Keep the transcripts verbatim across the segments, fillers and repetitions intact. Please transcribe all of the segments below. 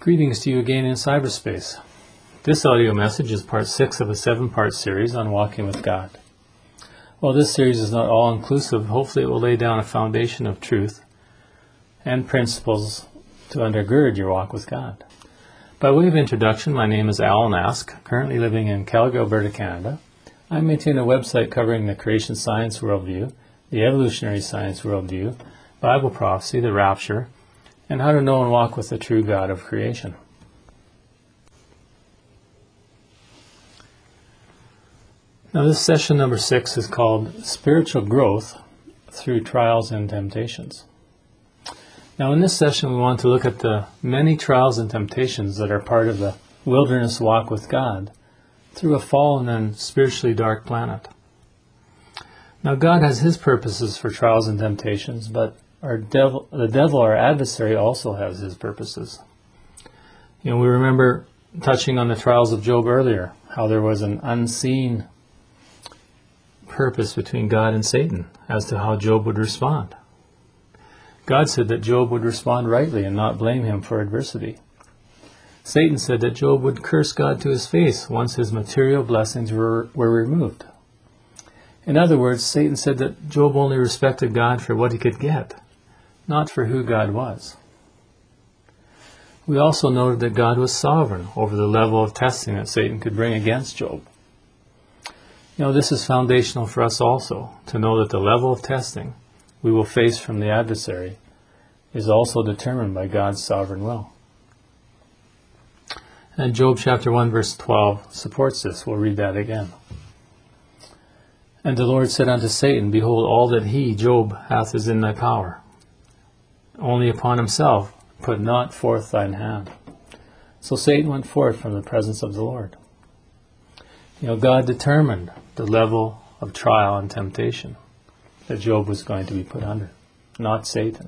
Greetings to you again in cyberspace. This audio message is part six of a seven-part series on walking with God. While this series is not all-inclusive, hopefully it will lay down a foundation of truth and principles to undergird your walk with God. By way of introduction, my name is Alan Ask, currently living in Calgary, Alberta, Canada. I maintain a website covering the creation science worldview, the evolutionary science worldview, Bible prophecy, the rapture, and how to know and walk with the true God of creation. Now this session number six is called Spiritual Growth Through Trials and Temptations. Now in this session we want to look at the many trials and temptations that are part of the wilderness walk with God through a fallen and spiritually dark planet. Now God has His purposes for trials and temptations, but Our devil, the devil, our adversary, also has his purposes. You know, we remember touching on the trials of Job earlier, how there was an unseen purpose between God and Satan as to how Job would respond. God said that Job would respond rightly and not blame him for adversity. Satan said that Job would curse God to his face once his material blessings were, were removed. In other words, Satan said that Job only respected God for what he could get, not for who God was. We also noted that God was sovereign over the level of testing that Satan could bring against Job. You know, this is foundational for us also, to know that the level of testing we will face from the adversary is also determined by God's sovereign will. And Job chapter one verse twelve supports this. We'll read that again. And the Lord said unto Satan, Behold, all that he, Job, hath is in thy power. Only upon himself put not forth thine hand. So Satan went forth from the presence of the Lord. You know, God determined the level of trial and temptation that Job was going to be put under, not Satan.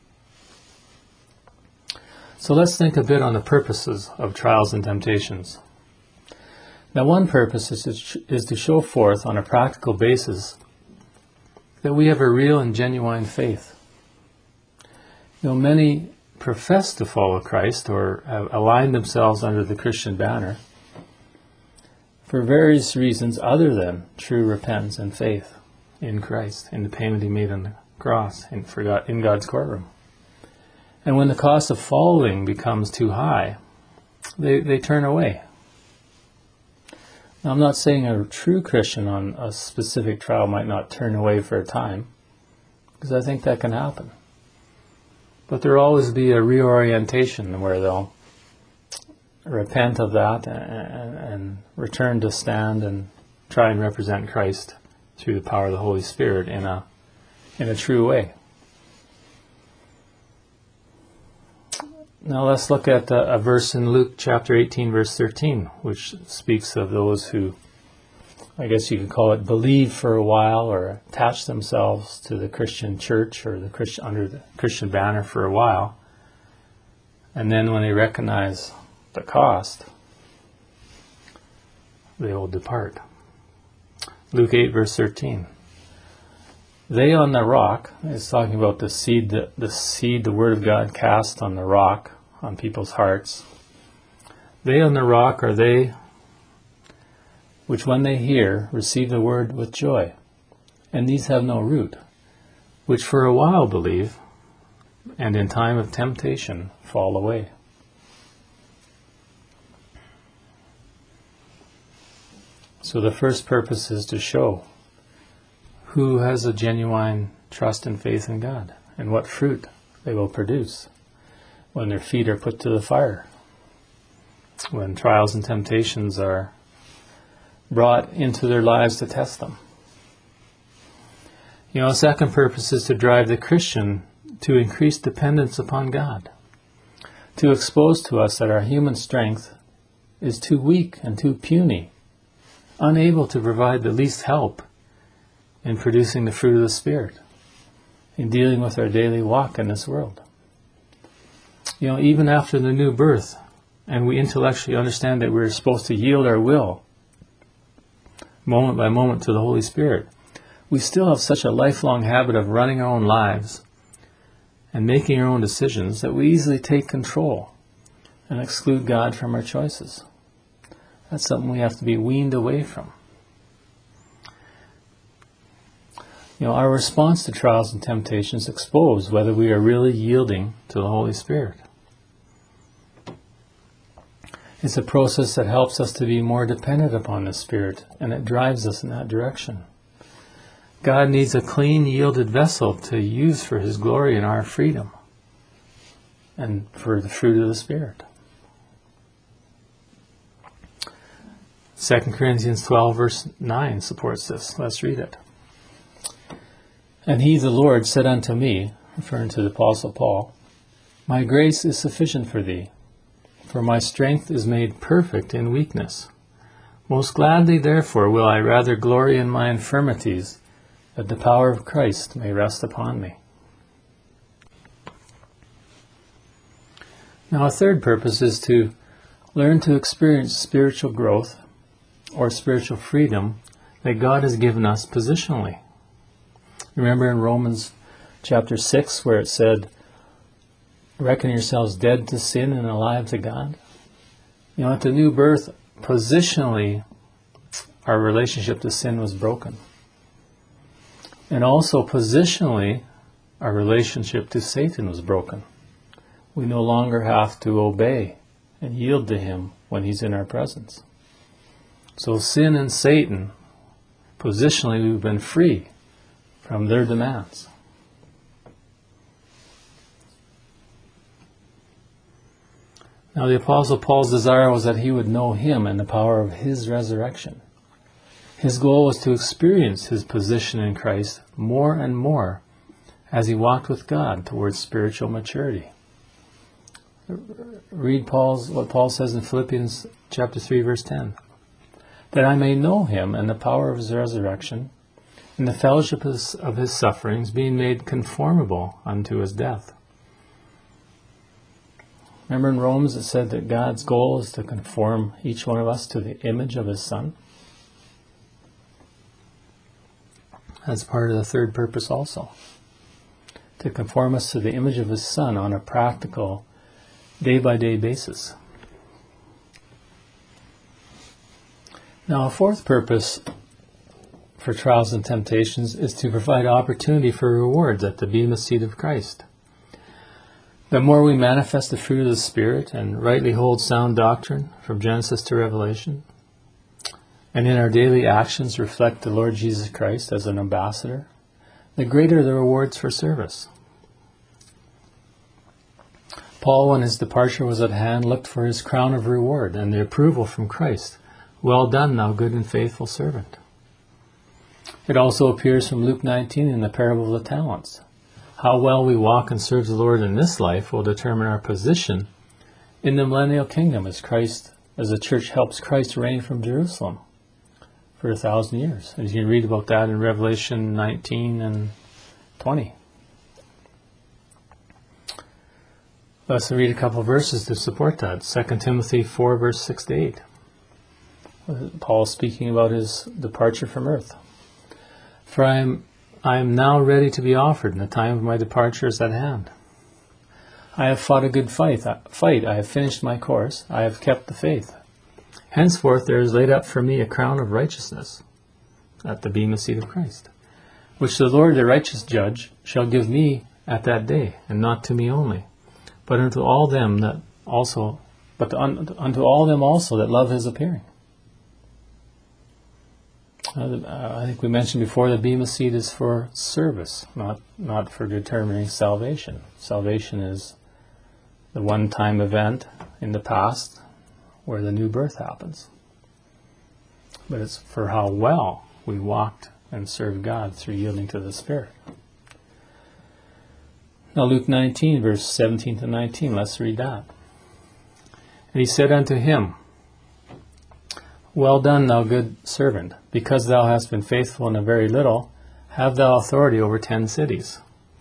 So let's think a bit on the purposes of trials and temptations. Now, one purpose is to, is to show forth on a practical basis that we have a real and genuine faith. You know, many profess to follow Christ or have aligned themselves under the Christian banner for various reasons other than true repentance and faith in Christ, in the payment He made on the cross, in, for God, in God's courtroom. And when the cost of following becomes too high, they, they turn away. Now, I'm not saying a true Christian on a specific trial might not turn away for a time, because I think that can happen. But there will always be a reorientation where they'll repent of that and, and return to stand and try and represent Christ through the power of the Holy Spirit in a in a true way. Now let's look at a, a verse in Luke chapter eighteen, verse thirteen, which speaks of those who, I guess you could call it, believe for a while or attach themselves to the Christian church or the Christian under the Christian banner for a while, and then when they recognize the cost, they will depart. Luke eight, verse thirteen. They on the rock, it's talking about the seed, the, the seed, the word of God cast on the rock, on people's hearts. They on the rock are they which when they hear, receive the word with joy. And these have no root, which for a while believe, and in time of temptation fall away. So the first purpose is to show who has a genuine trust and faith in God, and what fruit they will produce when their feet are put to the fire, when trials and temptations are brought into their lives to test them. You know, a second purpose is to drive the Christian to increase dependence upon God, to expose to us that our human strength is too weak and too puny, unable to provide the least help in producing the fruit of the Spirit, in dealing with our daily walk in this world. You know, even after the new birth, and we intellectually understand that we're supposed to yield our will moment by moment to the Holy Spirit, we still have such a lifelong habit of running our own lives and making our own decisions that we easily take control and exclude God from our choices. That's something we have to be weaned away from. You know, our response to trials and temptations expose whether we are really yielding to the Holy Spirit. It's a process that helps us to be more dependent upon the Spirit, and it drives us in that direction. God needs a clean, yielded vessel to use for His glory and our freedom, and for the fruit of the Spirit. Second Corinthians twelve verse nine supports this. Let's read it. And He, the Lord, said unto me, referring to the Apostle Paul, My grace is sufficient for thee, for my strength is made perfect in weakness. Most gladly, therefore, will I rather glory in my infirmities, that the power of Christ may rest upon me. Now, a third purpose is to learn to experience spiritual growth or spiritual freedom that God has given us positionally. Remember in Romans chapter six where it said, reckon yourselves dead to sin and alive to God? You know, at the new birth, positionally, our relationship to sin was broken. And also positionally, our relationship to Satan was broken. We no longer have to obey and yield to him when he's in our presence. So sin and Satan, positionally, we've been free from their demands. Now the Apostle Paul's desire was that he would know him and the power of his resurrection. His goal was to experience his position in Christ more and more as he walked with God towards spiritual maturity. Read Paul's what Paul says in Philippians chapter three verse ten. That I may know him and the power of his resurrection, and the fellowship of his sufferings, being made conformable unto his death. Remember in Romans it said that God's goal is to conform each one of us to the image of his Son? That's part of the third purpose also. To conform us to the image of his Son on a practical, day-by-day basis. Now a fourth purpose for trials and temptations is to provide opportunity for rewards at the bema seat of Christ. The more we manifest the fruit of the Spirit and rightly hold sound doctrine from Genesis to Revelation, and in our daily actions reflect the Lord Jesus Christ as an ambassador, the greater the rewards for service. Paul, when his departure was at hand, looked for his crown of reward and the approval from Christ. Well done, thou good and faithful servant. It also appears from Luke nineteen in the parable of the talents. How well we walk and serve the Lord in this life will determine our position in the millennial kingdom as Christ, as the church helps Christ reign from Jerusalem for a thousand years. And you can read about that in Revelation nineteen and twenty. Let's read a couple of verses to support that. Second Timothy four, verse six to eight. Paul is speaking about his departure from earth. For I am, I am now ready to be offered, and the time of my departure is at hand. I have fought a good fight. Fight. I have finished my course. I have kept the faith. Henceforth there is laid up for me a crown of righteousness at the bema seat of Christ, which the Lord, the righteous judge, shall give me at that day, and not to me only, but unto all them that also, but un, unto all them also that love his appearing. Uh, I think we mentioned before the bema seat is for service, not not for determining salvation. Salvation is the one-time event in the past where the new birth happens. But it's for how well we walked and served God through yielding to the Spirit. Now Luke nineteen, verse seventeen to nineteen, let's read that. And he said unto him, Well done, thou good servant, because thou hast been faithful in a very little, have thou authority over ten cities.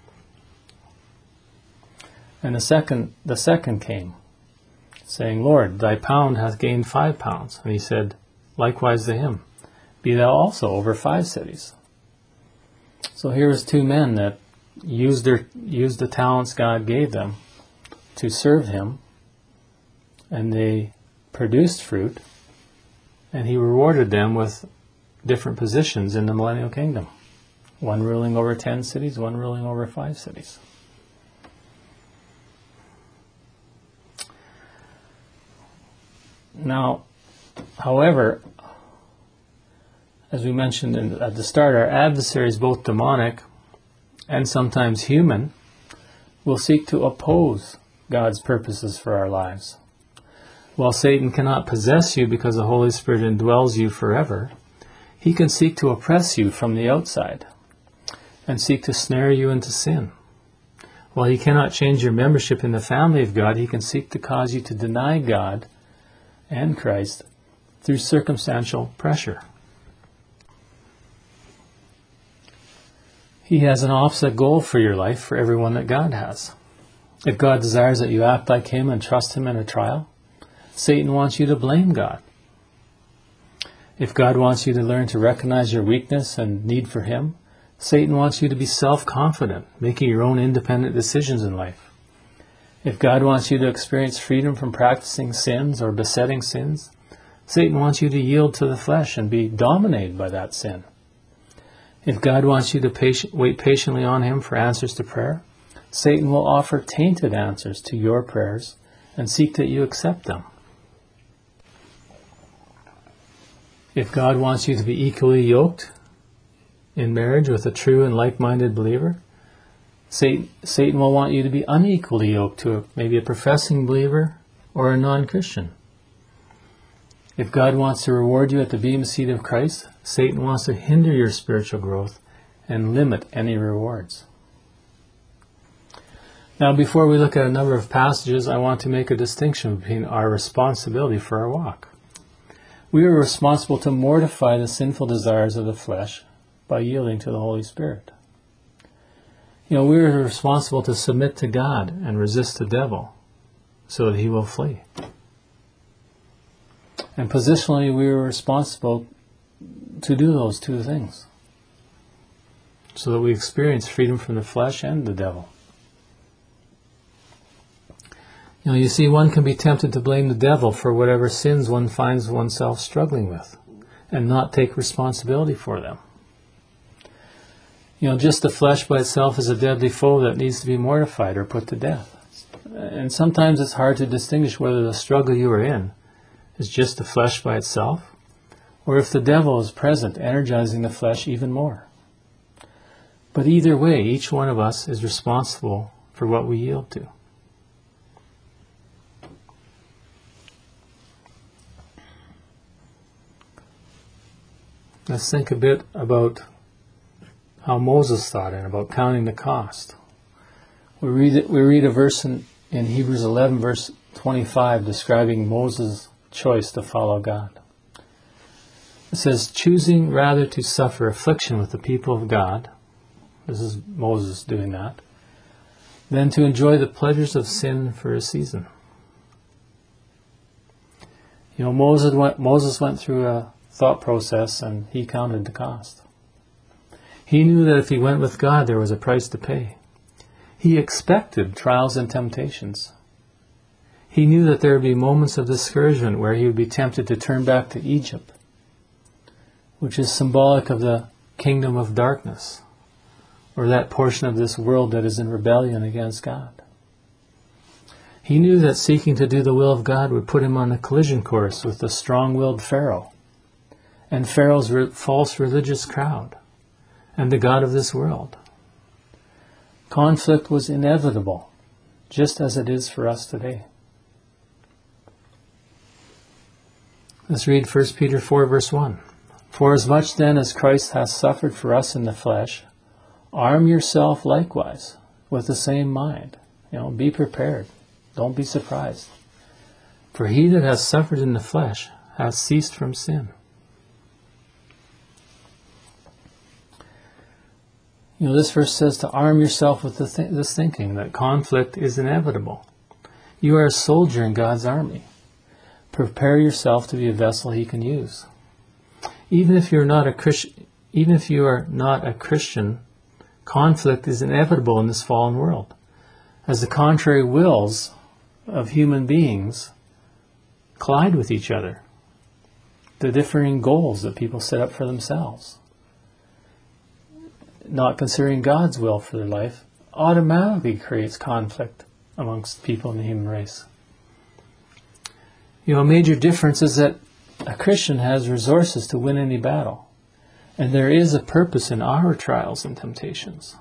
And the second, the second came, saying, Lord, thy pound hath gained five pounds. And he said, likewise to him, be thou also over five cities. So here's two men that used their used the talents God gave them to serve him and they produced fruit, and he rewarded them with different positions in the millennial kingdom. One ruling over ten cities, one ruling over five cities. Now, however, as we mentioned in, at the start, our adversaries, both demonic and sometimes human, will seek to oppose God's purposes for our lives. While Satan cannot possess you because the Holy Spirit indwells you forever, he can seek to oppress you from the outside and seek to snare you into sin. While he cannot change your membership in the family of God, he can seek to cause you to deny God and Christ through circumstantial pressure. He has an offset goal for your life for everyone that God has. If God desires that you act like him and trust him in a trial, Satan wants you to blame God. If God wants you to learn to recognize your weakness and need for him, Satan wants you to be self-confident, making your own independent decisions in life. If God wants you to experience freedom from practicing sins or besetting sins, Satan wants you to yield to the flesh and be dominated by that sin. If God wants you to patient, wait patiently on him for answers to prayer, Satan will offer tainted answers to your prayers and seek that you accept them. If God wants you to be equally yoked in marriage with a true and like-minded believer, Satan, Satan will want you to be unequally yoked to a, maybe a professing believer or a non-Christian. If God wants to reward you at the bema seat of Christ, Satan wants to hinder your spiritual growth and limit any rewards. Now, before we look at a number of passages, I want to make a distinction between our responsibility for our walk. We are responsible to mortify the sinful desires of the flesh by yielding to the Holy Spirit. You know, we are responsible to submit to God and resist the devil so that he will flee. And positionally, we are responsible to do those two things so that we experience freedom from the flesh and the devil. You know, you see, one can be tempted to blame the devil for whatever sins one finds oneself struggling with and not take responsibility for them. You know, just the flesh by itself is a deadly foe that needs to be mortified or put to death. And sometimes it's hard to distinguish whether the struggle you are in is just the flesh by itself, or if the devil is present, energizing the flesh even more. But either way, each one of us is responsible for what we yield to. Let's think a bit about how Moses thought and about counting the cost. We read it, we read a verse in, in Hebrews eleven, verse twenty-five, describing Moses' choice to follow God. It says, choosing rather to suffer affliction with the people of God, this is Moses doing that, than to enjoy the pleasures of sin for a season. You know, Moses went, Moses went through a thought process and he counted the cost. He knew that if he went with God, there was a price to pay. He expected trials and temptations. He knew that there would be moments of discouragement where he would be tempted to turn back to Egypt, which is symbolic of the kingdom of darkness, or that portion of this world that is in rebellion against God. He knew that seeking to do the will of God would put him on a collision course with the strong-willed Pharaoh and Pharaoh's re- false religious crowd and the God of this world. Conflict was inevitable, just as it is for us today. Let's read First Peter four, verse one. For as much then as Christ hath suffered for us in the flesh, arm yourself likewise with the same mind. You know, be prepared. Don't be surprised. For he that has suffered in the flesh hath ceased from sin. You know, this verse says to arm yourself with the th- this thinking that conflict is inevitable. You are a soldier in God's army. Prepare yourself to be a vessel he can use. Even if you're not a Christian, even if you are not a Christian, conflict is inevitable in this fallen world, as the contrary wills of human beings collide with each other. The differing goals that people set up for themselves, not considering God's will for their life, automatically creates conflict amongst people in the human race. You know, a major difference is that a Christian has resources to win any battle, and there is a purpose in our trials and temptations.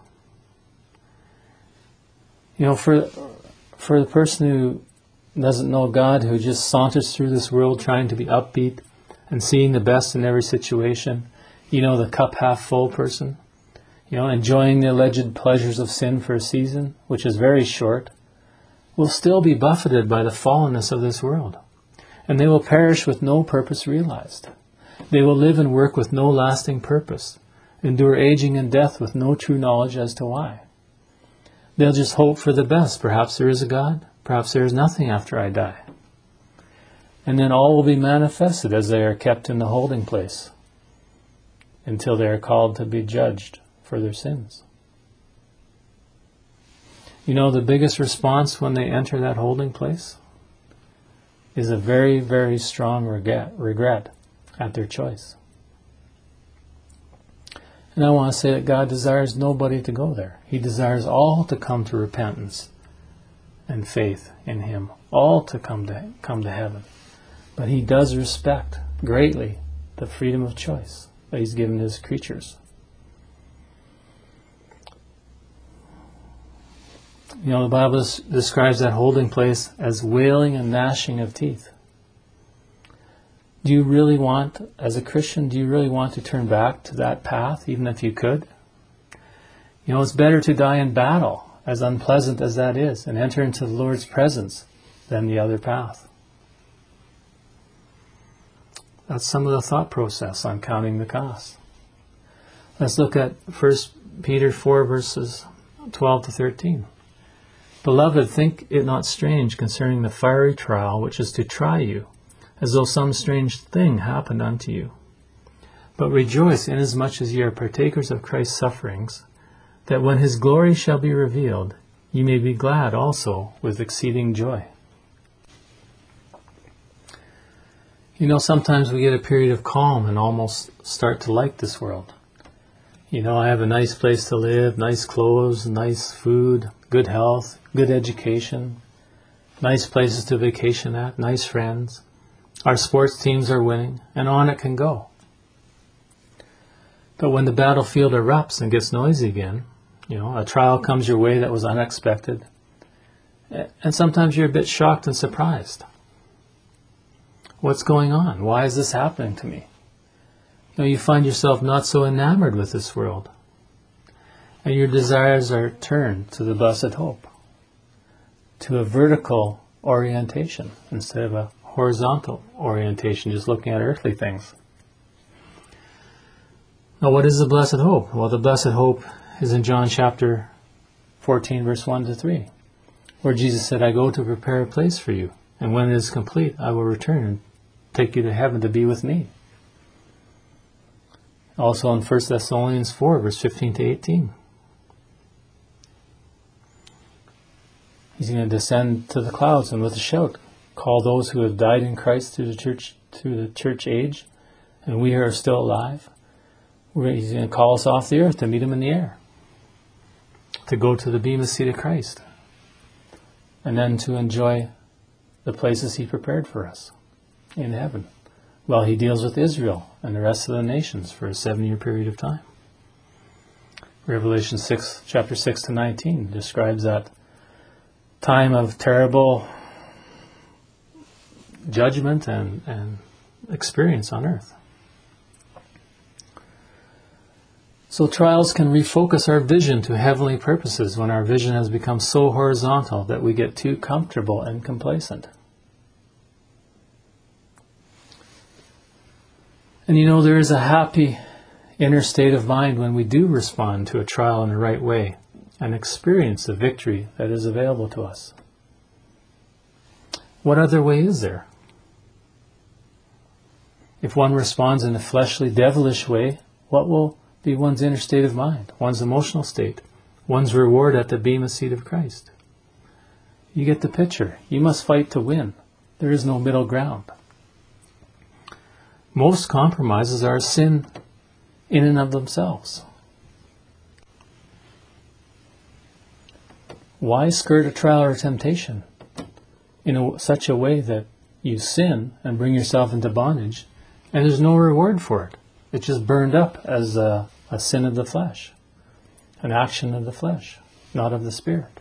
You know, for for the person who doesn't know God, who just saunters through this world trying to be upbeat and seeing the best in every situation, you know, the cup half full person, you know, enjoying the alleged pleasures of sin for a season, which is very short, will still be buffeted by the fallenness of this world. And they will perish with no purpose realized. They will live and work with no lasting purpose, endure aging and death with no true knowledge as to why. They'll just hope for the best. Perhaps there is a God, perhaps there is nothing after I die. And then all will be manifested as they are kept in the holding place until they are called to be judged for their sins. You know, the biggest response when they enter that holding place is a very, very strong regret, regret at their choice. And I want to say that God desires nobody to go there. He desires all to come to repentance and faith in Him, all to come to come to heaven. But He does respect greatly the freedom of choice that He's given His creatures. You know, the Bible describes that holding place as wailing and gnashing of teeth. Do you really want, as a Christian, do you really want to turn back to that path, even if you could? You know, it's better to die in battle, as unpleasant as that is, and enter into the Lord's presence than the other path. That's some of the thought process on counting the cost. Let's look at First Peter four, verses twelve to thirteen. Beloved, think it not strange concerning the fiery trial which is to try you, as though some strange thing happened unto you. But rejoice inasmuch as ye are partakers of Christ's sufferings, that when His glory shall be revealed, ye may be glad also with exceeding joy. You know, sometimes we get a period of calm and almost start to like this world. You know, I have a nice place to live, nice clothes, nice food, good health, good education, nice places to vacation at, nice friends. Our sports teams are winning, and on it can go. But when the battlefield erupts and gets noisy again, you know, a trial comes your way that was unexpected, and sometimes you're a bit shocked and surprised. What's going on? Why is this happening to me? You know, you find yourself not so enamored with this world, and your desires are turned to the blessed hope, to a vertical orientation instead of a horizontal orientation, just looking at earthly things. Now, what is the blessed hope? Well, the blessed hope is in John chapter fourteen, verse one to three, where Jesus said, I go to prepare a place for you, and when it is complete, I will return and take you to heaven to be with me. Also in First Thessalonians four, verse fifteen to eighteen. He's going to descend to the clouds and with a shout call those who have died in Christ through the church through the church age, and we are still alive. He's going to call us off the earth to meet Him in the air, to go to the bema seat of Christ, and then to enjoy the places He prepared for us in heaven, while He deals with Israel and the rest of the nations for a seven-year period of time. Revelation six, chapter six to nineteen describes that time of terrible judgment and, and experience on earth. So trials can refocus our vision to heavenly purposes when our vision has become so horizontal that we get too comfortable and complacent. And you know, there is a happy inner state of mind when we do respond to a trial in the right way and experience the victory that is available to us. What other way is there? If one responds in a fleshly, devilish way, what will be one's inner state of mind, one's emotional state, one's reward at the bema seat of Christ? You get the picture. You must fight to win. There is no middle ground. Most compromises are a sin in and of themselves. Why skirt a trial or temptation in a, such a way that you sin and bring yourself into bondage, and there's no reward for it? It's just burned up as a, a sin of the flesh, an action of the flesh, not of the Spirit.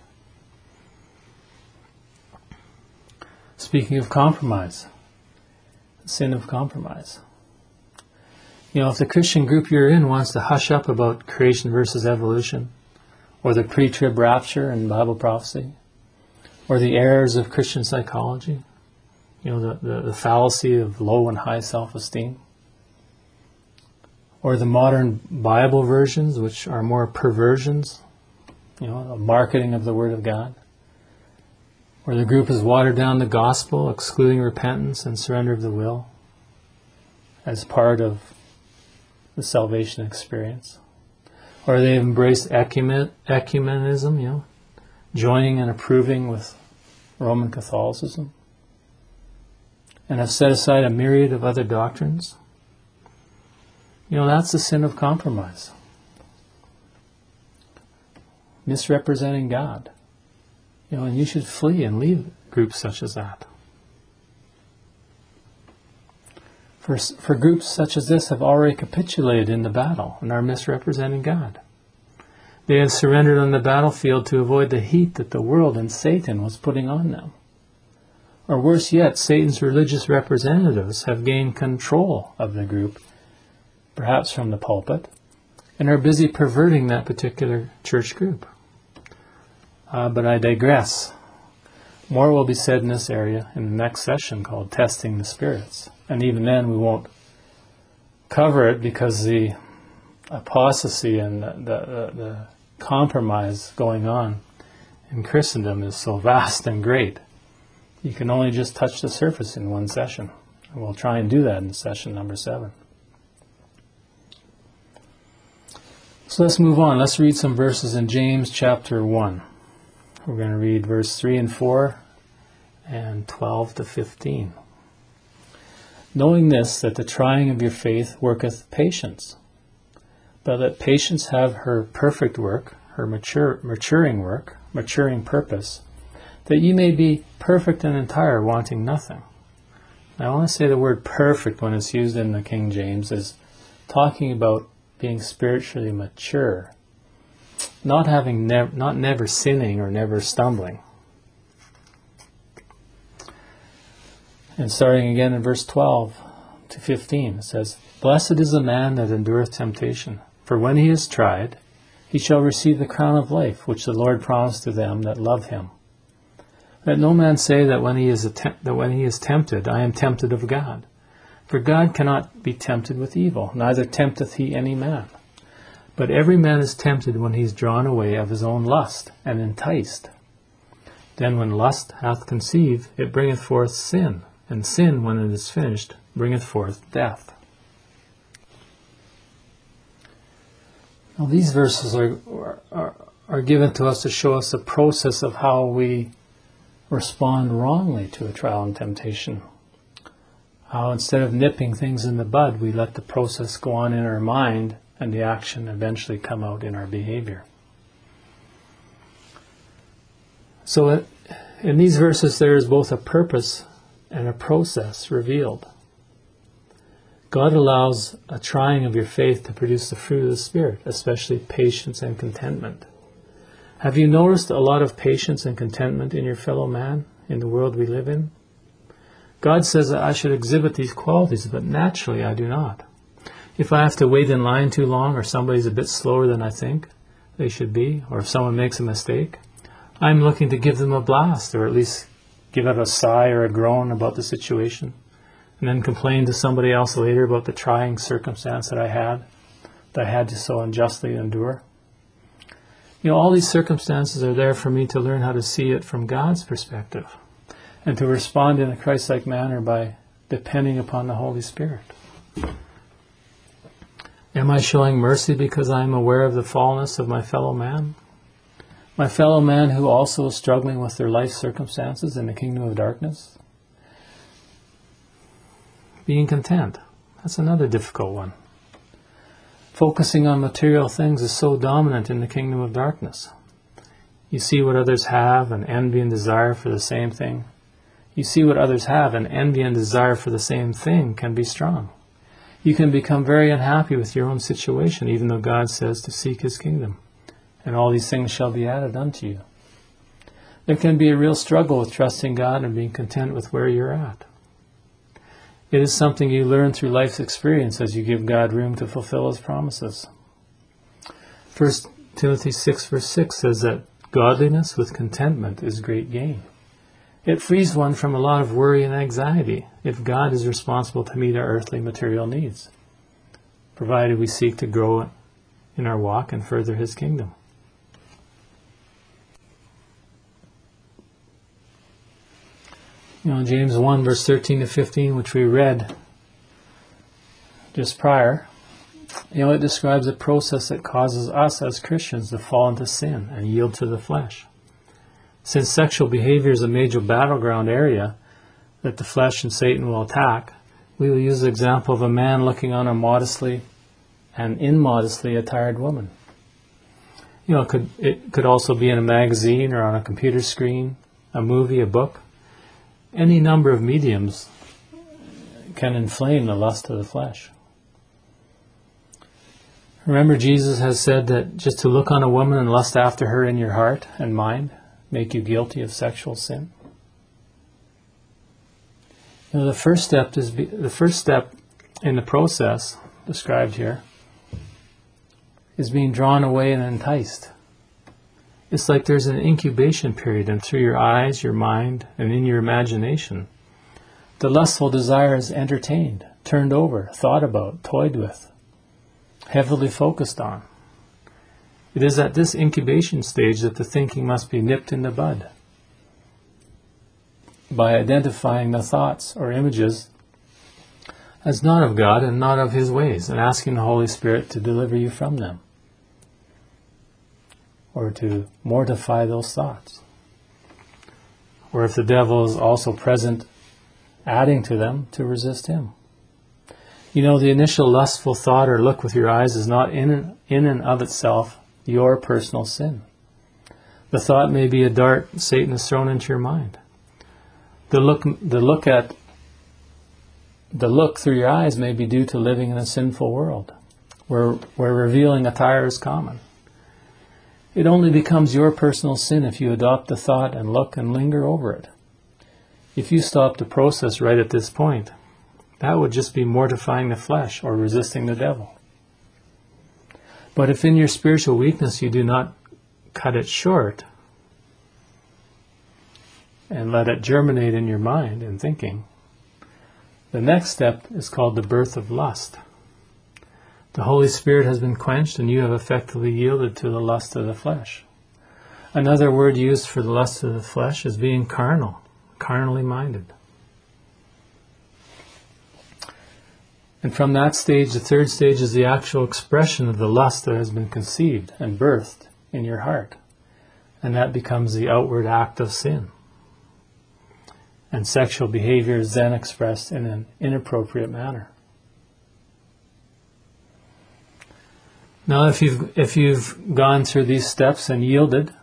Speaking of compromise, sin of compromise. You know, if the Christian group you're in wants to hush up about creation versus evolution, or the pre-trib rapture and Bible prophecy, or the errors of Christian psychology, you know, the, the, the fallacy of low and high self-esteem, or the modern Bible versions, which are more perversions, you know, a marketing of the Word of God, where the group has watered down the gospel, excluding repentance and surrender of the will as part of the salvation experience. Or they've embraced ecumen, ecumenism, you know, joining and approving with Roman Catholicism, and have set aside a myriad of other doctrines. You know, that's the sin of compromise. Misrepresenting God. You know, and you should flee and leave groups such as that. For, for groups such as this have already capitulated in the battle and are misrepresenting God. They have surrendered on the battlefield to avoid the heat that the world and Satan was putting on them. Or worse yet, Satan's religious representatives have gained control of the group, perhaps from the pulpit, and are busy perverting that particular church group. Uh, but I digress. More will be said in this area in the next session called Testing the Spirits. And even then we won't cover it because the apostasy and the, the, the compromise going on in Christendom is so vast and great. You can only just touch the surface in one session. And we'll try and do that in session number seven. So let's move on. Let's read some verses in James chapter one. We're going to read verse three and four and twelve to fifteen. Knowing this, that the trying of your faith worketh patience, but let patience have her perfect work, her mature, maturing work, maturing purpose, that ye may be perfect and entire, wanting nothing. Now, I want to say the word perfect when it's used in the King James is talking about being spiritually mature, not having nev- not never sinning or never stumbling. And starting again in verse twelve to fifteen, it says, Blessed is the man that endureth temptation, for when he is tried, he shall receive the crown of life, which the Lord promised to them that love him. Let no man say that when he is att- that when he is tempted, I am tempted of God. For God cannot be tempted with evil, neither tempteth he any man. But every man is tempted when he is drawn away of his own lust, and enticed. Then when lust hath conceived, it bringeth forth sin, and sin, when it is finished, bringeth forth death. Now these verses are, are, are given to us to show us the process of how we respond wrongly to a trial and temptation. How instead of nipping things in the bud, we let the process go on in our mind and the action eventually come out in our behavior. So in these verses there is both a purpose and a process revealed. God allows a trying of your faith to produce the fruit of the Spirit, especially patience and contentment. Have you noticed a lot of patience and contentment in your fellow man in the world we live in? God says that I should exhibit these qualities, but naturally I do not. If I have to wait in line too long, or somebody's a bit slower than I think they should be, or if someone makes a mistake, I'm looking to give them a blast, or at least give out a sigh or a groan about the situation, and then complain to somebody else later about the trying circumstance that I had, that I had to so unjustly endure. You know, all these circumstances are there for me to learn how to see it from God's perspective, and to respond in a Christ-like manner by depending upon the Holy Spirit. Am I showing mercy because I am aware of the fallenness of my fellow man? My fellow man who also is struggling with their life circumstances in the kingdom of darkness? being content. That's another difficult one. Focusing on material things is so dominant in the kingdom of darkness. You see what others have and envy and desire for the same thing. You see what others have and envy and desire for the same thing can be strong. You can become very unhappy with your own situation, even though God says to seek His kingdom, and all these things shall be added unto you. There can be a real struggle with trusting God and being content with where you're at. It is something you learn through life's experience as you give God room to fulfill His promises. First Timothy six verse six says that godliness with contentment is great gain. It frees one from a lot of worry and anxiety if God is responsible to meet our earthly material needs, provided we seek to grow in our walk and further His kingdom. You know, James one, verse thirteen to fifteen, which we read just prior, you know, it describes a process that causes us as Christians to fall into sin and yield to the flesh. Since sexual behavior is a major battleground area that the flesh and Satan will attack, we will use the example of a man looking on a modestly and immodestly attired woman. You know, it could, it could also be in a magazine or on a computer screen, a movie, a book. Any number of mediums can inflame the lust of the flesh. Remember, Jesus has said that just to look on a woman and lust after her in your heart and mind make you guilty of sexual sin. You know, the first step is be, the first step in the process described here is being drawn away and enticed. It's like there's an incubation period, and through your eyes, your mind, and in your imagination, the lustful desire is entertained, turned over, thought about, toyed with, heavily focused on. It is at this incubation stage that the thinking must be nipped in the bud by identifying the thoughts or images as not of God and not of His ways, and asking the Holy Spirit to deliver you from them, or to mortify those thoughts. Or if the devil is also present, adding to them, to resist him. You know, the initial lustful thought or look with your eyes is not in, in and of itself your personal sin. The thought may be a dart Satan has thrown into your mind. The look, the look at, the look through your eyes may be due to living in a sinful world, where, where revealing attire is common. It only becomes your personal sin if you adopt the thought and look and linger over it. If you stop the process right at this point, that would just be mortifying the flesh or resisting the devil. But if in your spiritual weakness you do not cut it short and let it germinate in your mind and thinking, the next step is called the birth of lust. The Holy Spirit has been quenched and you have effectively yielded to the lust of the flesh. Another word used for the lust of the flesh is being carnal, carnally minded. And from that stage, the third stage is the actual expression of the lust that has been conceived and birthed in your heart. And that becomes the outward act of sin. And sexual behavior is then expressed in an inappropriate manner. Now, if you've, if you've gone through these steps and yielded,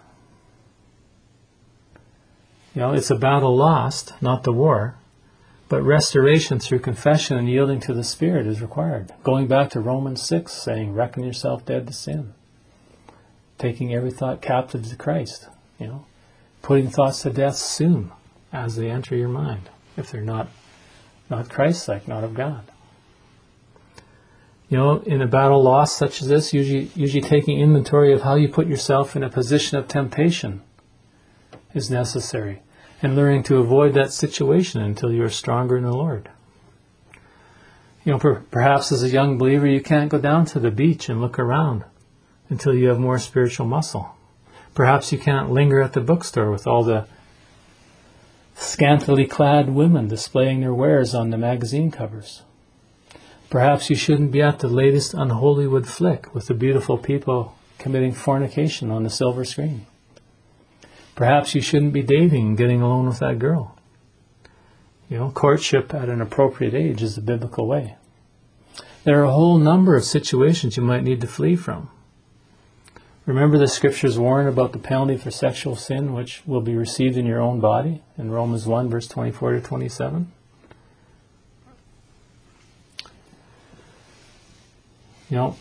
you know, it's a battle lost, not the war. But restoration through confession and yielding to the Spirit is required. Going back to Romans six, saying, reckon yourself dead to sin. Taking every thought captive to Christ. You know, putting thoughts to death soon as they enter your mind, if they're not, not Christ-like, not of God. You know, in a battle lost such as this, usually, usually taking inventory of how you put yourself in a position of temptation is necessary, and learning to avoid that situation until you are stronger in the Lord. You know, per, perhaps as a young believer, you can't go down to the beach and look around until you have more spiritual muscle. Perhaps you can't linger at the bookstore with all the scantily clad women displaying their wares on the magazine covers. Perhaps you shouldn't be at the latest unholywood flick with the beautiful people committing fornication on the silver screen. Perhaps you shouldn't be dating and getting alone with that girl. You know, courtship at an appropriate age is the biblical way. There are a whole number of situations you might need to flee from. Remember the scriptures warn about the penalty for sexual sin, which will be received in your own body, in Romans one, verse twenty-four to twenty-seven? You know,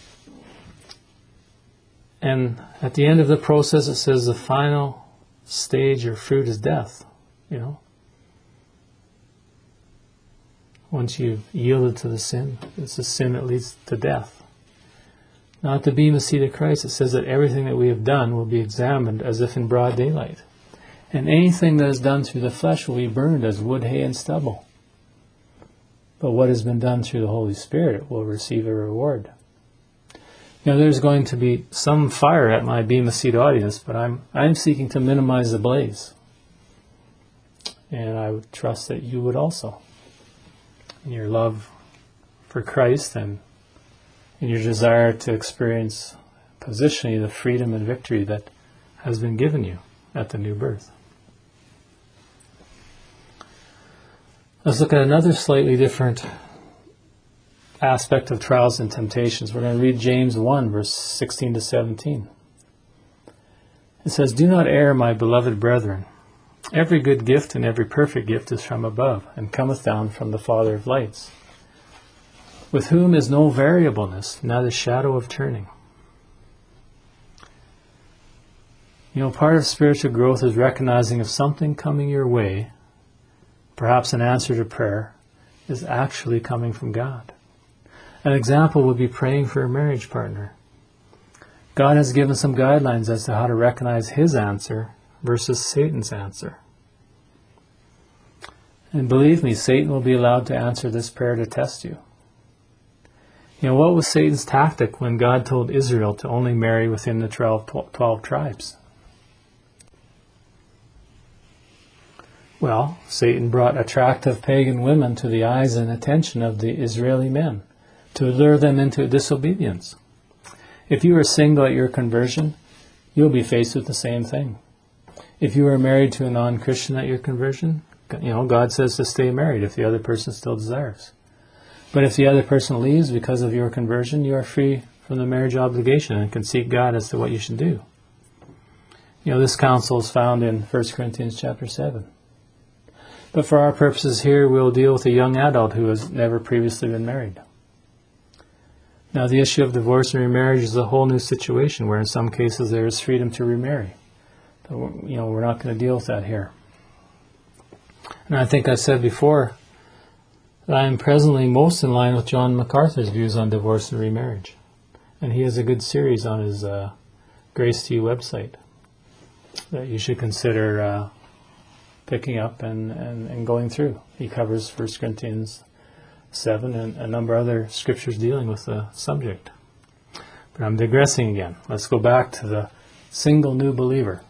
and at the end of the process it says the final stage or fruit is death, you know. Once you've yielded to the sin, it's the sin that leads to death. Now at the Bema Seat of Christ it says that everything that we have done will be examined as if in broad daylight. And anything that is done through the flesh will be burned as wood, hay, and stubble. But what has been done through the Holy Spirit will receive a reward. You know, there's going to be some fire at my Bema Seat audience, but I'm I'm seeking to minimize the blaze. And I would trust that you would also. In your love for Christ and in your desire to experience positionally the freedom and victory that has been given you at the new birth. Let's look at another slightly different aspect of trials and temptations. We're going to read James one, verse sixteen to seventeen. It says, "Do not err, my beloved brethren. Every good gift and every perfect gift is from above, and cometh down from the Father of lights, with whom is no variableness, neither shadow of turning." You know, part of spiritual growth is recognizing if something coming your way, perhaps an answer to prayer, is actually coming from God. An example would be praying for a marriage partner. God has given some guidelines as to how to recognize His answer versus Satan's answer. And believe me, Satan will be allowed to answer this prayer to test you. You know, what was Satan's tactic when God told Israel to only marry within the twelve, twelve tribes? Well, Satan brought attractive pagan women to the eyes and attention of the Israeli men to lure them into disobedience. If you are single at your conversion, you'll be faced with the same thing. If you are married to a non-Christian at your conversion, you know, God says to stay married if the other person still desires. But if the other person leaves because of your conversion, you are free from the marriage obligation and can seek God as to what you should do. You know, this counsel is found in First Corinthians chapter seven. But for our purposes here, we'll deal with a young adult who has never previously been married. Now, the issue of divorce and remarriage is a whole new situation where in some cases there is freedom to remarry. But, you know, we're not going to deal with that here. And I think I said before that I am presently most in line with John MacArthur's views on divorce and remarriage. And he has a good series on his uh, Grace to You website that you should consider uh, picking up and, and, and going through. He covers First Corinthians seven and a number of other scriptures dealing with the subject. But I'm digressing again. Let's go back to the single new believer.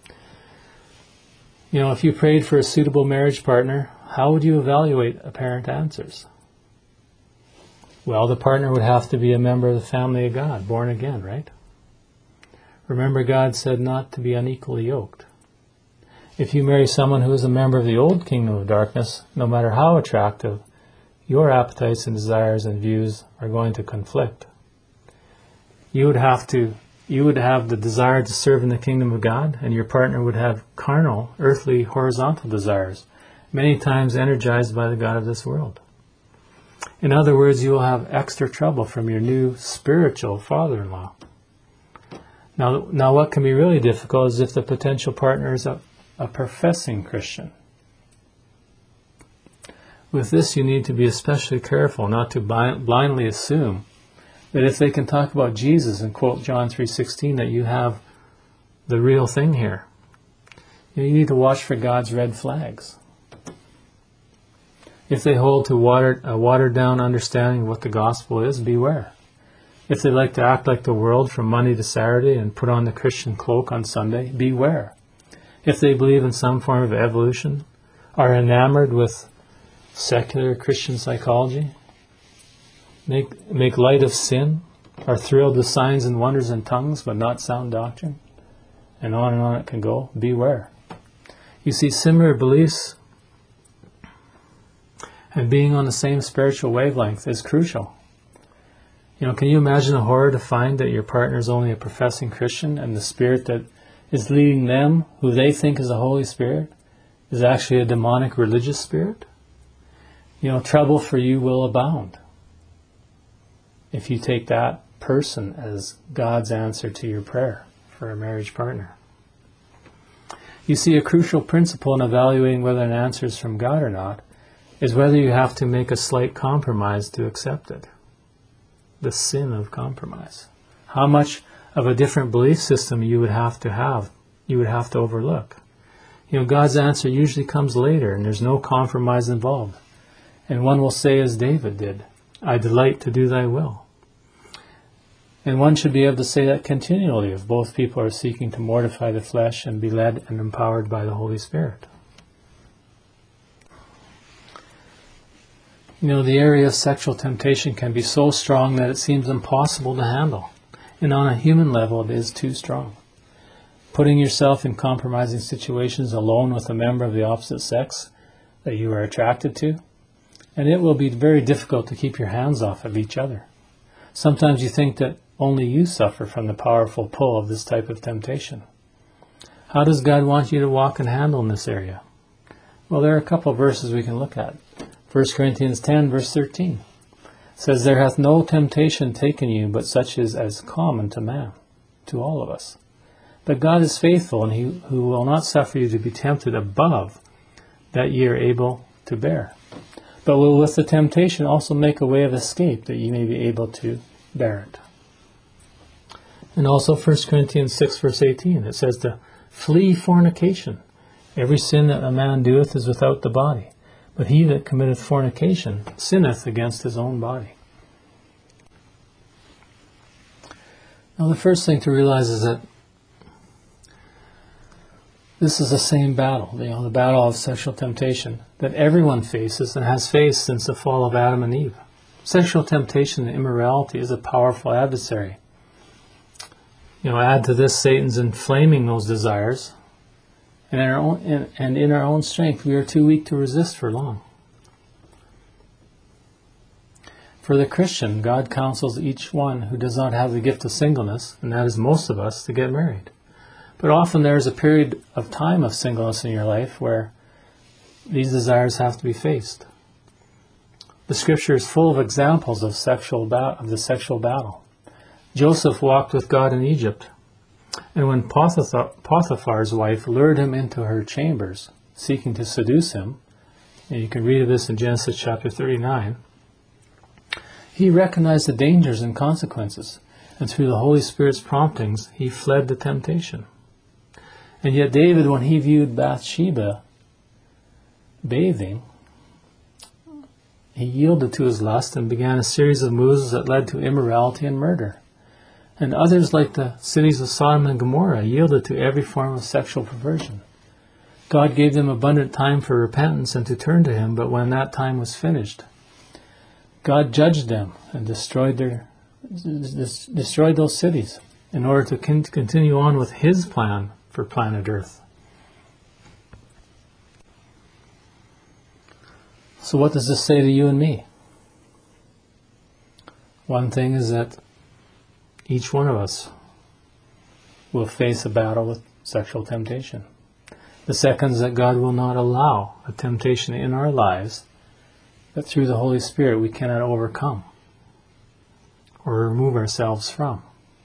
You know, if you prayed for a suitable marriage partner, how would you evaluate apparent answers? Well, the partner would have to be a member of the family of God, born again, right? Remember, God said not to be unequally yoked. If you marry someone who is a member of the old kingdom of darkness, no matter how attractive, your appetites and desires and views are going to conflict. You would have to, you would have the desire to serve in the kingdom of God, and your partner would have carnal, earthly, horizontal desires, many times energized by the God of this world. In other words, you will have extra trouble from your new spiritual father-in-law. Now, now what can be really difficult is if the potential partner is a, a professing Christian. With this, you need to be especially careful not to blindly assume that if they can talk about Jesus and quote John three sixteen, that you have the real thing here. You need to watch for God's red flags. If they hold to watered, a watered-down understanding of what the gospel is, beware. If they like to act like the world from Monday to Saturday and put on the Christian cloak on Sunday, beware. If they believe in some form of evolution, are enamored with secular Christian psychology, make make light of sin, are thrilled with signs and wonders and tongues but not sound doctrine, and on and on it can go, beware. You see, similar beliefs And being on the same spiritual wavelength is crucial. You know, can you imagine the horror to find that your partner is only a professing Christian and the spirit that is leading them, who they think is the Holy Spirit, is actually a demonic religious spirit? You know, trouble for you will abound if you take that person as God's answer to your prayer for a marriage partner. You see, a crucial principle in evaluating whether an answer is from God or not is whether you have to make a slight compromise to accept it. The sin of compromise. How much of a different belief system you would have to have, you would have to overlook. You know, God's answer usually comes later and there's no compromise involved. And one will say as David did, I delight to do thy will. And one should be able to say that continually if both people are seeking to mortify the flesh and be led and empowered by the Holy Spirit. You know, the area of sexual temptation can be so strong that it seems impossible to handle. And on a human level, it is too strong. Putting yourself in compromising situations alone with a member of the opposite sex that you are attracted to, and it will be very difficult to keep your hands off of each other. Sometimes you think that only you suffer from the powerful pull of this type of temptation. How does God want you to walk and handle in this area? Well, there are a couple of verses we can look at. First Corinthians ten, verse thirteen says, There hath no temptation taken you, but such is as common to man, to all of us. But God is faithful, and he who will not suffer you to be tempted above that ye are able to bear, but will with the temptation also make a way of escape, that ye may be able to bear it. And also First Corinthians six, verse eighteen, it says to flee fornication. Every sin that a man doeth is without the body, but he that committeth fornication sinneth against his own body. Now the first thing to realize is that this is the same battle, you know, the battle of sexual temptation that everyone faces and has faced since the fall of Adam and Eve. Sexual temptation and immorality is a powerful adversary. You know, add to this Satan's inflaming those desires, and in our own, in, and in our own strength, we are too weak to resist for long. For the Christian, God counsels each one who does not have the gift of singleness, and that is most of us, to get married. But often there is a period of time of singleness in your life where these desires have to be faced. The Scripture is full of examples of sexual ba- of the sexual battle. Joseph walked with God in Egypt, and when Potiphar, Potiphar's wife lured him into her chambers, seeking to seduce him, and you can read of this in Genesis chapter thirty-nine, he recognized the dangers and consequences, and through the Holy Spirit's promptings, he fled the temptation. And yet David, when he viewed Bathsheba bathing, he yielded to his lust and began a series of moves that led to immorality and murder. And others, like the cities of Sodom and Gomorrah, yielded to every form of sexual perversion. God gave them abundant time for repentance and to turn to him, but when that time was finished, God judged them and destroyed their destroyed those cities in order to con- continue on with his plan for planet Earth. So what does this say to you and me? One thing is that each one of us will face a battle with sexual temptation. The second is that God will not allow a temptation in our lives that through the Holy Spirit we cannot overcome or remove ourselves from.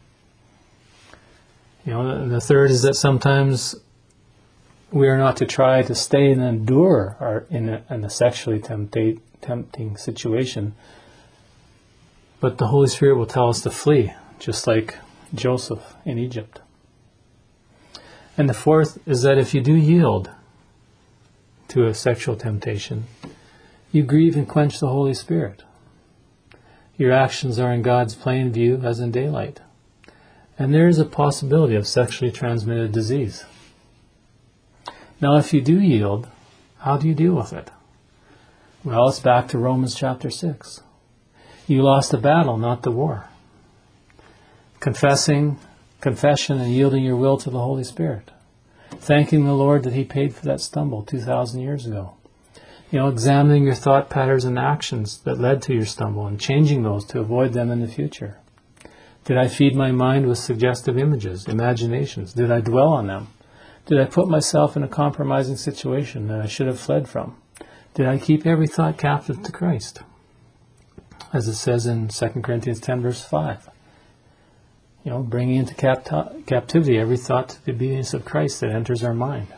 You know, and the third is that sometimes we are not to try to stay and endure our, in, a, in a sexually tempta- tempting situation, but the Holy Spirit will tell us to flee, just like Joseph in Egypt. And the fourth is that if you do yield to a sexual temptation, you grieve and quench the Holy Spirit. Your actions are in God's plain view as in daylight. And there is a possibility of sexually transmitted disease. Now, if you do yield, how do you deal with it? Well, it's back to Romans chapter six. You lost the battle, not the war. Confessing, confession, and yielding your will to the Holy Spirit. Thanking the Lord that he paid for that stumble two thousand years ago. You know, examining your thought patterns and actions that led to your stumble and changing those to avoid them in the future. Did I feed my mind with suggestive images, imaginations? Did I dwell on them? Did I put myself in a compromising situation that I should have fled from? Did I keep every thought captive to Christ? As it says in Second Corinthians ten, verse five. You know, bringing into capt- captivity every thought to the obedience of Christ that enters our mind.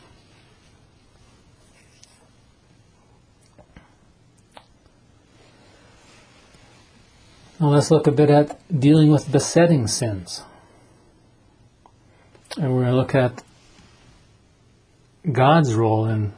Now let's look a bit at dealing with besetting sins. And we're going to look at God's role in,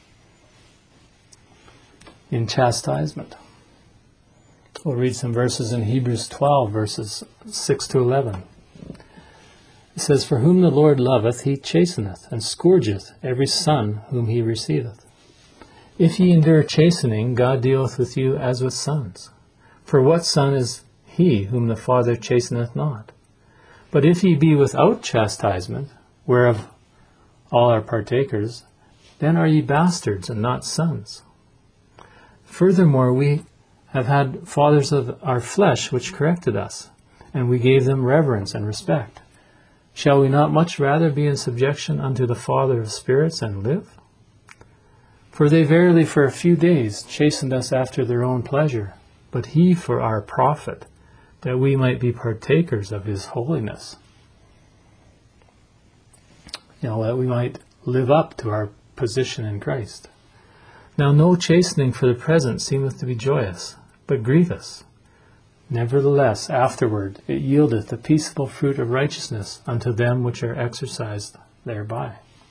in chastisement. We'll read some verses in Hebrews twelve, verses six to eleven. It says, "For whom the Lord loveth, he chasteneth, and scourgeth every son whom he receiveth. If ye endure chastening, God dealeth with you as with sons. For what son is he whom the Father chasteneth not? But if ye be without chastisement, whereof all are partakers, then are ye bastards and not sons. Furthermore, we have had fathers of our flesh which corrected us, and we gave them reverence and respect. Shall we not much rather be in subjection unto the Father of spirits and live? For they verily for a few days chastened us after their own pleasure, but he for our profit, that we might be partakers of his holiness." You know, that we might live up to our position in Christ. "Now no chastening for the present seemeth to be joyous, but grievous. Nevertheless afterward it yieldeth the peaceable fruit of righteousness unto them which are exercised thereby."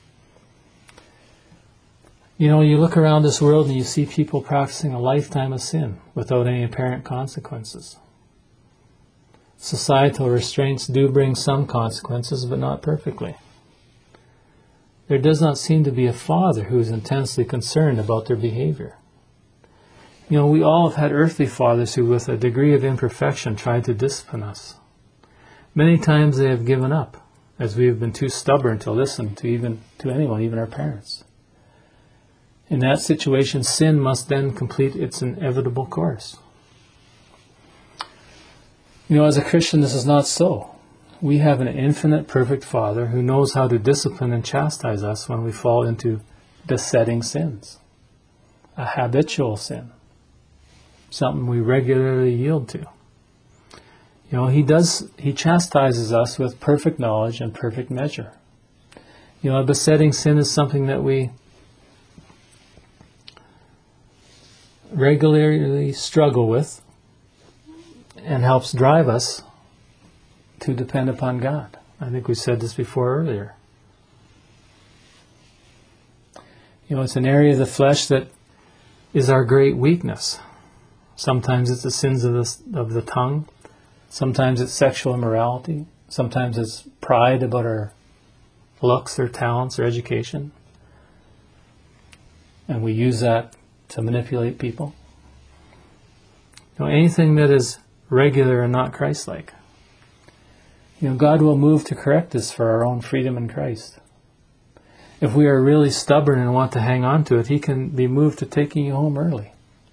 You know, you look around this world and you see people practicing a lifetime of sin without any apparent consequences. Societal restraints do bring some consequences, but not perfectly. There does not seem to be a father who is intensely concerned about their behavior. You know, we all have had earthly fathers who, with a degree of imperfection, tried to discipline us. Many times they have given up, as we have been too stubborn to listen to even to anyone, even our parents. In that situation, sin must then complete its inevitable course. You know, as a Christian, this is not so. We have an infinite, perfect Father who knows how to discipline and chastise us when we fall into besetting sins, a habitual sin, something we regularly yield to. You know, he does, he chastises us with perfect knowledge and perfect measure. You know, a besetting sin is something that we regularly struggle with and helps drive us to depend upon God. I think we said this before earlier. You know, it's an area of the flesh that is our great weakness. Sometimes it's the sins of the, of the tongue. Sometimes it's sexual immorality. Sometimes it's pride about our looks or talents or education. And we use that to manipulate people. You know, anything that is regular and not Christ-like. You know, God will move to correct us for our own freedom in Christ. If we are really stubborn and want to hang on to it, he can be moved to taking you home early.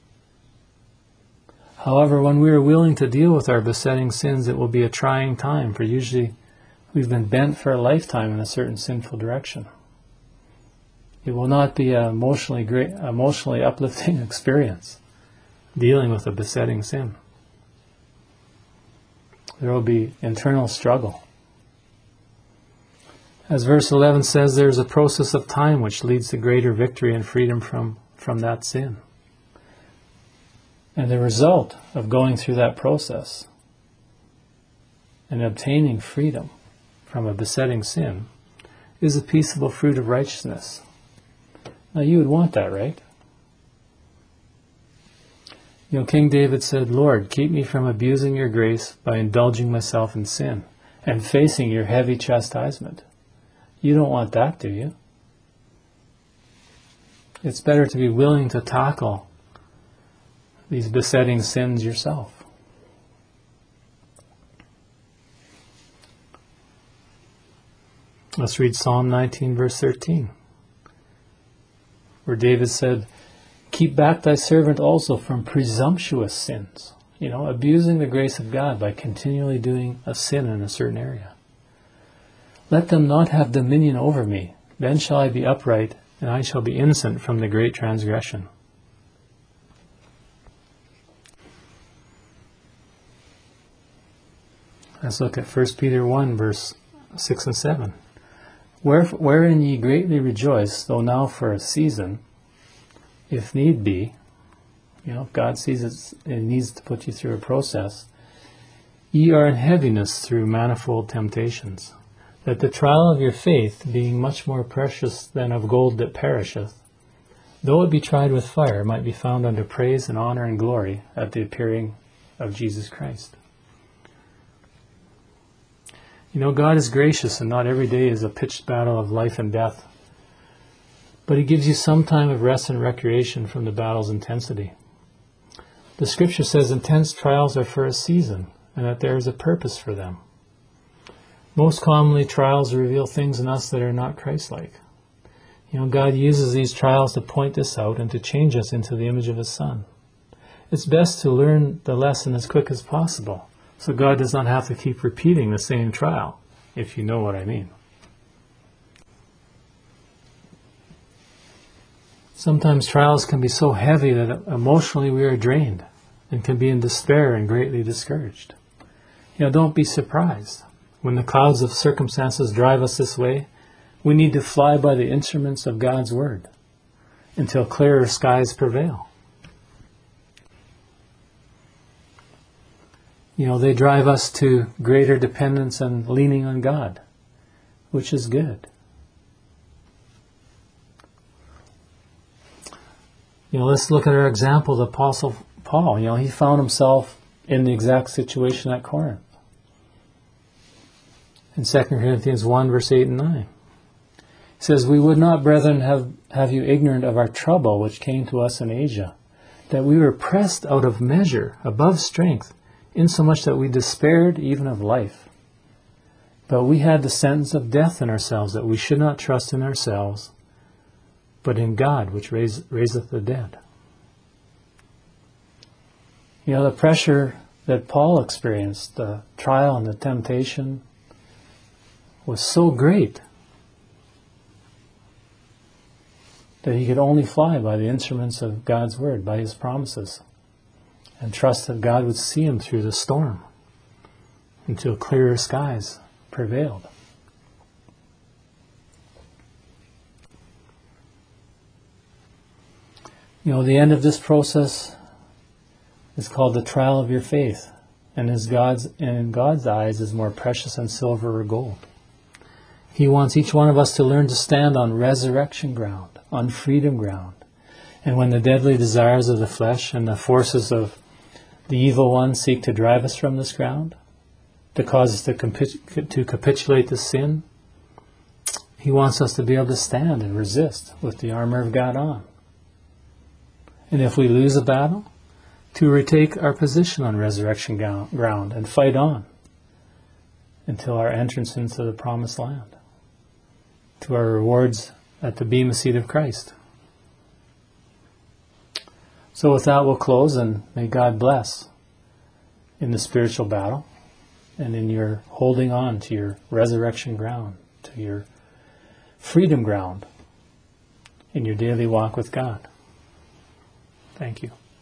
However, when we are willing to deal with our besetting sins, it will be a trying time, for usually we've been bent for a lifetime in a certain sinful direction. It will not be an emotionally great, emotionally uplifting experience dealing with a besetting sin. There will be internal struggle. As verse eleven says, there is a process of time which leads to greater victory and freedom from, from that sin. And the result of going through that process and obtaining freedom from a besetting sin is the peaceable fruit of righteousness. Now you would want that, right? You know, King David said, "Lord, keep me from abusing your grace by indulging myself in sin and facing your heavy chastisement." You don't want that, do you? It's better to be willing to tackle these besetting sins yourself. Let's read Psalm nineteen, verse thirteen, where David said, Keep back thy servant also from presumptuous sins, you know, abusing the grace of God by continually doing a sin in a certain area. Let them not have dominion over me, then shall I be upright, and I shall be innocent from the great transgression. Let's look at First Peter one, verse six and seven. Where, wherein ye greatly rejoice, though now for a season, if need be, you know, if God sees it, it needs to put you through a process, ye are in heaviness through manifold temptations, that the trial of your faith, being much more precious than of gold that perisheth, though it be tried with fire, might be found unto praise and honor and glory at the appearing of Jesus Christ. You know, God is gracious, and not every day is a pitched battle of life and death. But He gives you some time of rest and recreation from the battle's intensity. The Scripture says intense trials are for a season, and that there is a purpose for them. Most commonly, trials reveal things in us that are not Christ-like. You know, God uses these trials to point this out and to change us into the image of His Son. It's best to learn the lesson as quick as possible, so God does not have to keep repeating the same trial, if you know what I mean. Sometimes trials can be so heavy that emotionally we are drained and can be in despair and greatly discouraged. You know, don't be surprised. When the clouds of circumstances drive us this way, we need to fly by the instruments of God's Word until clearer skies prevail. You know, they drive us to greater dependence and leaning on God, which is good. You know, let's look at our example, the Apostle Paul. You know, he found himself in the exact situation at Corinth. In Second Corinthians one, verse eight and nine. It says, We would not, brethren, have, have you ignorant of our trouble which came to us in Asia, that we were pressed out of measure, above strength, insomuch that we despaired even of life. But we had the sentence of death in ourselves, that we should not trust in ourselves, but in God, which raise, raiseth the dead. You know, the pressure that Paul experienced, the trial and the temptation, was so great that he could only fly by the instruments of God's Word, by His promises, and trust that God would see him through the storm until clearer skies prevailed. You know, the end of this process is called the trial of your faith, and is God's, and in God's eyes is more precious than silver or gold. He wants each one of us to learn to stand on resurrection ground, on freedom ground. And when the deadly desires of the flesh and the forces of the evil one seek to drive us from this ground, to cause us to, capitu- to capitulate to sin, He wants us to be able to stand and resist with the armor of God on. And if we lose a battle, to retake our position on resurrection ground and fight on until our entrance into the promised land, to our rewards at the bema seat of Christ. So with that, we'll close, and may God bless in the spiritual battle and in your holding on to your resurrection ground, to your freedom ground in your daily walk with God. Thank you.